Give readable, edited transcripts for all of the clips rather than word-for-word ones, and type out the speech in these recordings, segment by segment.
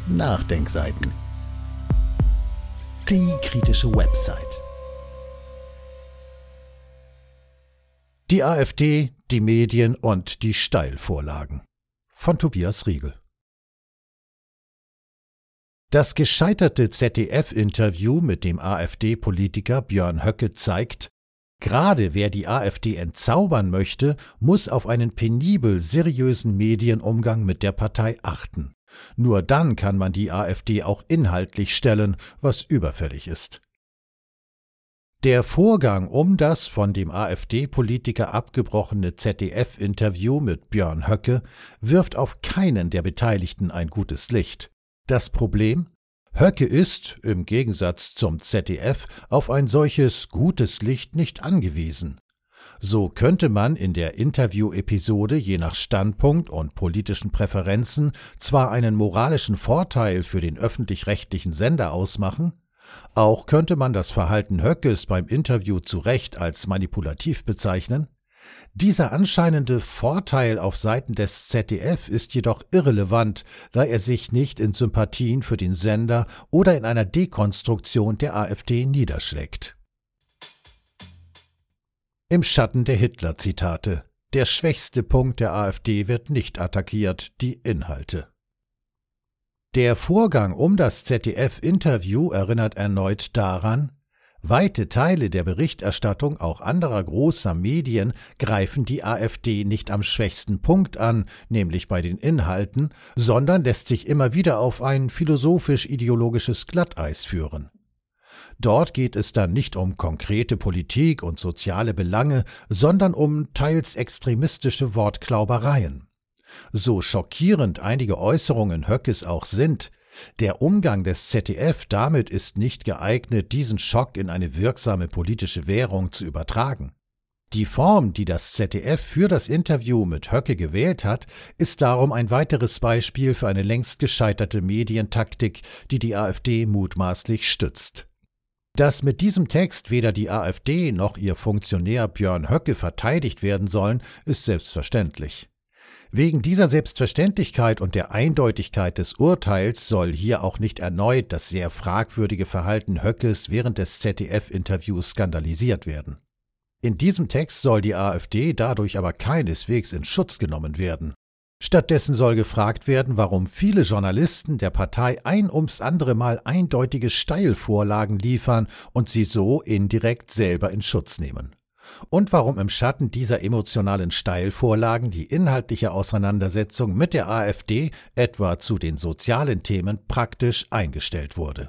Nachdenkseiten. Die kritische Website. Die AfD, die Medien und die Steilvorlagen. Von Tobias Riegel. Das gescheiterte ZDF-Interview mit dem AfD-Politiker Björn Höcke zeigt, gerade wer die AfD entzaubern möchte, muss auf einen penibel seriösen Medienumgang mit der Partei achten. Nur dann kann man die AfD auch inhaltlich stellen, was überfällig ist. Der Vorgang um das von dem AfD-Politiker abgebrochene ZDF-Interview mit Björn Höcke wirft auf keinen der Beteiligten ein gutes Licht. Das Problem? Höcke ist, im Gegensatz zum ZDF, auf ein solches gutes Licht nicht angewiesen. So könnte man in der Interview-Episode je nach Standpunkt und politischen Präferenzen zwar einen moralischen Vorteil für den öffentlich-rechtlichen Sender ausmachen, auch könnte man das Verhalten Höckes beim Interview zu Recht als manipulativ bezeichnen. Dieser anscheinende Vorteil auf Seiten des ZDF ist jedoch irrelevant, da er sich nicht in Sympathien für den Sender oder in einer Dekonstruktion der AfD niederschlägt. Im Schatten der Hitler-Zitate. Der schwächste Punkt der AfD wird nicht attackiert, die Inhalte. Der Vorgang um das ZDF-Interview erinnert erneut daran, weite Teile der Berichterstattung auch anderer großer Medien greifen die AfD nicht am schwächsten Punkt an, nämlich bei den Inhalten, sondern lässt sich immer wieder auf ein philosophisch-ideologisches Glatteis führen. Dort geht es dann nicht um konkrete Politik und soziale Belange, sondern um teils extremistische Wortklaubereien. So schockierend einige Äußerungen Höckes auch sind, der Umgang des ZDF damit ist nicht geeignet, diesen Schock in eine wirksame politische Währung zu übertragen. Die Form, die das ZDF für das Interview mit Höcke gewählt hat, ist darum ein weiteres Beispiel für eine längst gescheiterte Medientaktik, die die AfD mutmaßlich stützt. Dass mit diesem Text weder die AfD noch ihr Funktionär Björn Höcke verteidigt werden sollen, ist selbstverständlich. Wegen dieser Selbstverständlichkeit und der Eindeutigkeit des Urteils soll hier auch nicht erneut das sehr fragwürdige Verhalten Höckes während des ZDF-Interviews skandalisiert werden. In diesem Text soll die AfD dadurch aber keineswegs in Schutz genommen werden. Stattdessen soll gefragt werden, warum viele Journalisten der Partei ein ums andere Mal eindeutige Steilvorlagen liefern und sie so indirekt selber in Schutz nehmen. Und warum im Schatten dieser emotionalen Steilvorlagen die inhaltliche Auseinandersetzung mit der AfD, etwa zu den sozialen Themen, praktisch eingestellt wurde.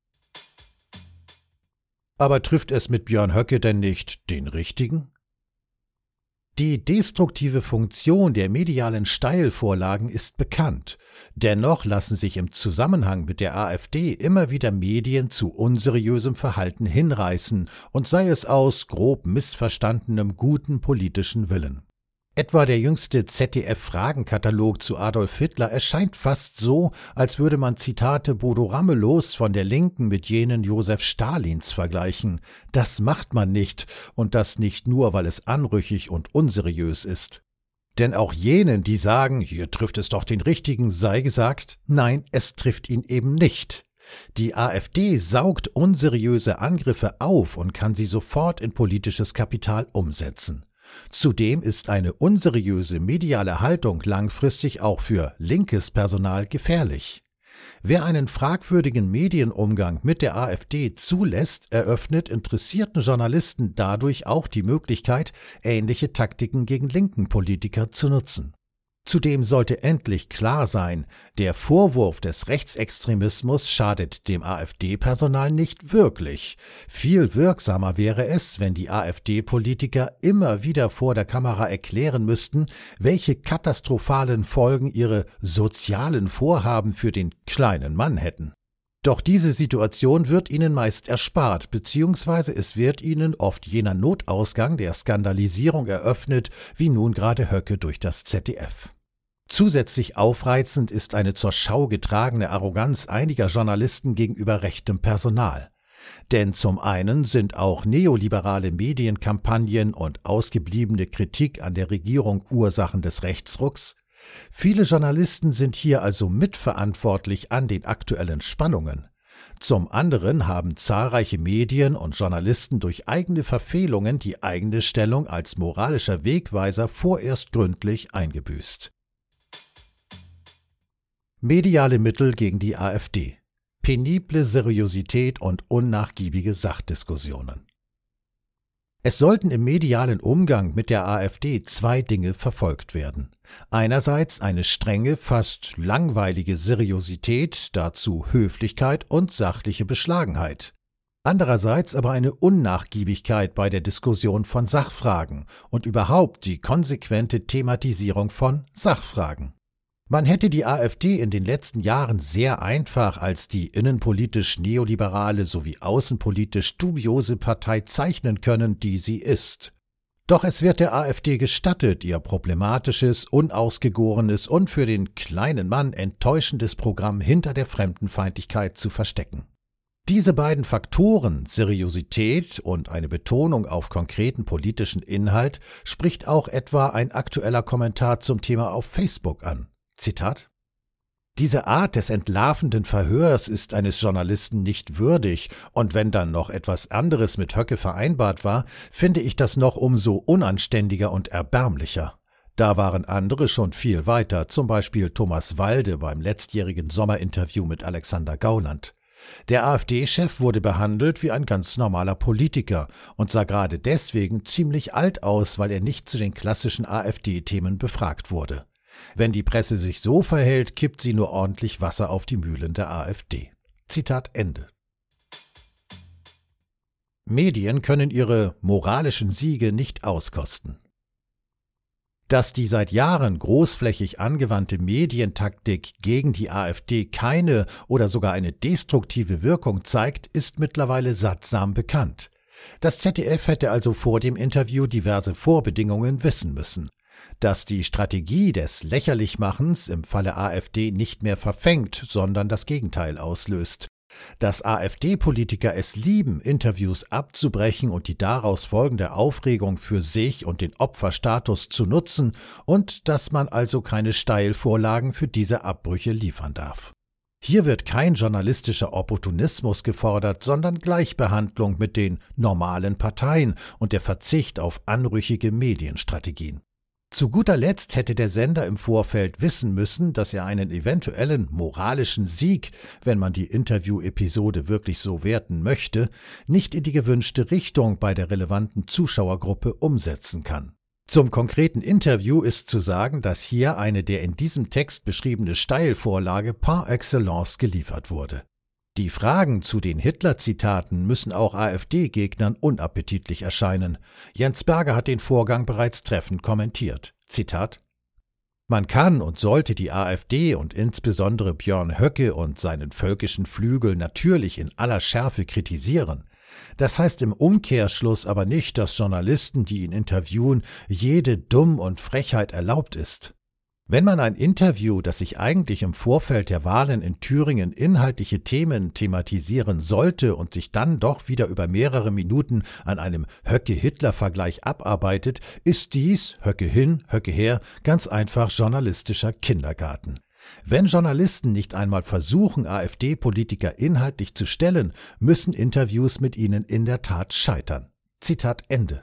Aber trifft es mit Björn Höcke denn nicht den Richtigen? Die destruktive Funktion der medialen Steilvorlagen ist bekannt. Dennoch lassen sich im Zusammenhang mit der AfD immer wieder Medien zu unseriösem Verhalten hinreißen, und sei es aus grob missverstandenem guten politischen Willen. Etwa der jüngste ZDF-Fragenkatalog zu Adolf Hitler erscheint fast so, als würde man Zitate Bodo Ramelows von der Linken mit jenen Josef Stalins vergleichen. Das macht man nicht, und das nicht nur, weil es anrüchig und unseriös ist. Denn auch jenen, die sagen, hier trifft es doch den Richtigen, sei gesagt, nein, es trifft ihn eben nicht. Die AfD saugt unseriöse Angriffe auf und kann sie sofort in politisches Kapital umsetzen. Zudem ist eine unseriöse mediale Haltung langfristig auch für linkes Personal gefährlich. Wer einen fragwürdigen Medienumgang mit der AfD zulässt, eröffnet interessierten Journalisten dadurch auch die Möglichkeit, ähnliche Taktiken gegen linken Politiker zu nutzen. Zudem sollte endlich klar sein, der Vorwurf des Rechtsextremismus schadet dem AfD-Personal nicht wirklich. Viel wirksamer wäre es, wenn die AfD-Politiker immer wieder vor der Kamera erklären müssten, welche katastrophalen Folgen ihre sozialen Vorhaben für den kleinen Mann hätten. Doch diese Situation wird ihnen meist erspart, beziehungsweise es wird ihnen oft jener Notausgang der Skandalisierung eröffnet, wie nun gerade Höcke durch das ZDF. Zusätzlich aufreizend ist eine zur Schau getragene Arroganz einiger Journalisten gegenüber rechtem Personal. Denn zum einen sind auch neoliberale Medienkampagnen und ausgebliebene Kritik an der Regierung Ursachen des Rechtsrucks, Viele Journalisten sind hier also mitverantwortlich an den aktuellen Spannungen. Zum anderen haben zahlreiche Medien und Journalisten durch eigene Verfehlungen die eigene Stellung als moralischer Wegweiser vorerst gründlich eingebüßt. Mediale Mittel gegen die AfD. Penible Seriosität und unnachgiebige Sachdiskussionen. Es sollten im medialen Umgang mit der AfD zwei Dinge verfolgt werden. Einerseits eine strenge, fast langweilige Seriosität, dazu Höflichkeit und sachliche Beschlagenheit. Andererseits aber eine Unnachgiebigkeit bei der Diskussion von Sachfragen und überhaupt die konsequente Thematisierung von Sachfragen. Man hätte die AfD in den letzten Jahren sehr einfach als die innenpolitisch neoliberale sowie außenpolitisch dubiose Partei zeichnen können, die sie ist. Doch es wird der AfD gestattet, ihr problematisches, unausgegorenes und für den kleinen Mann enttäuschendes Programm hinter der Fremdenfeindlichkeit zu verstecken. Diese beiden Faktoren, Seriosität und eine Betonung auf konkreten politischen Inhalt, spricht auch etwa ein aktueller Kommentar zum Thema auf Facebook an. Zitat: Diese Art des entlarvenden Verhörs ist eines Journalisten nicht würdig, und wenn dann noch etwas anderes mit Höcke vereinbart war, finde ich das noch umso unanständiger und erbärmlicher. Da waren andere schon viel weiter, zum Beispiel Thomas Walde beim letztjährigen Sommerinterview mit Alexander Gauland. Der AfD-Chef wurde behandelt wie ein ganz normaler Politiker und sah gerade deswegen ziemlich alt aus, weil er nicht zu den klassischen AfD-Themen befragt wurde. Wenn die Presse sich so verhält, kippt sie nur ordentlich Wasser auf die Mühlen der AfD. Zitat Ende. Medien können ihre moralischen Siege nicht auskosten. Dass die seit Jahren großflächig angewandte Medientaktik gegen die AfD keine oder sogar eine destruktive Wirkung zeigt, ist mittlerweile sattsam bekannt. Das ZDF hätte also vor dem Interview diverse Vorbedingungen wissen müssen. Dass die Strategie des Lächerlichmachens im Falle AfD nicht mehr verfängt, sondern das Gegenteil auslöst. Dass AfD-Politiker es lieben, Interviews abzubrechen und die daraus folgende Aufregung für sich und den Opferstatus zu nutzen und dass man also keine Steilvorlagen für diese Abbrüche liefern darf. Hier wird kein journalistischer Opportunismus gefordert, sondern Gleichbehandlung mit den normalen Parteien und der Verzicht auf anrüchige Medienstrategien. Zu guter Letzt hätte der Sender im Vorfeld wissen müssen, dass er einen eventuellen moralischen Sieg, wenn man die Interview-Episode wirklich so werten möchte, nicht in die gewünschte Richtung bei der relevanten Zuschauergruppe umsetzen kann. Zum konkreten Interview ist zu sagen, dass hier eine der in diesem Text beschriebene Steilvorlage par excellence geliefert wurde. Die Fragen zu den Hitler-Zitaten müssen auch AfD-Gegnern unappetitlich erscheinen. Jens Berger hat den Vorgang bereits treffend kommentiert. Zitat: Man kann und sollte die AfD und insbesondere Björn Höcke und seinen völkischen Flügel natürlich in aller Schärfe kritisieren. Das heißt im Umkehrschluss aber nicht, dass Journalisten, die ihn interviewen, jede Dumm und Frechheit erlaubt ist. Wenn man ein Interview, das sich eigentlich im Vorfeld der Wahlen in Thüringen inhaltliche Themen thematisieren sollte und sich dann doch wieder über mehrere Minuten an einem Höcke-Hitler-Vergleich abarbeitet, ist dies, Höcke hin, Höcke her, ganz einfach journalistischer Kindergarten. Wenn Journalisten nicht einmal versuchen, AfD-Politiker inhaltlich zu stellen, müssen Interviews mit ihnen in der Tat scheitern. Zitat Ende.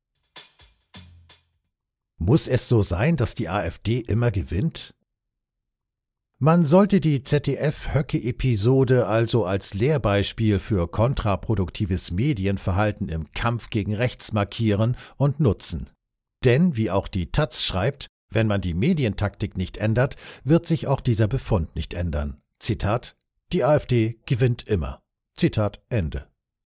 Muss es so sein, dass die AfD immer gewinnt? Man sollte die ZDF-Höcke-Episode also als Lehrbeispiel für kontraproduktives Medienverhalten im Kampf gegen rechts markieren und nutzen. Denn, wie auch die taz schreibt, wenn man die Medientaktik nicht ändert, wird sich auch dieser Befund nicht ändern. Zitat: Die AfD gewinnt immer. Zitat Ende.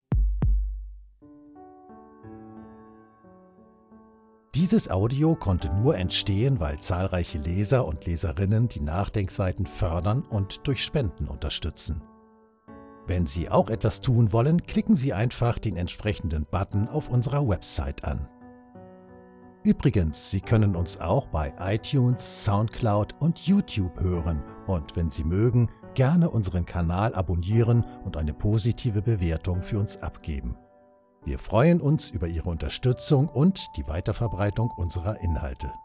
Dieses Audio konnte nur entstehen, weil zahlreiche Leser und Leserinnen die Nachdenkseiten fördern und durch Spenden unterstützen. Wenn Sie auch etwas tun wollen, klicken Sie einfach den entsprechenden Button auf unserer Website an. Übrigens, Sie können uns auch bei iTunes, Soundcloud und YouTube hören und, wenn Sie mögen, gerne unseren Kanal abonnieren und eine positive Bewertung für uns abgeben. Wir freuen uns über Ihre Unterstützung und die Weiterverbreitung unserer Inhalte.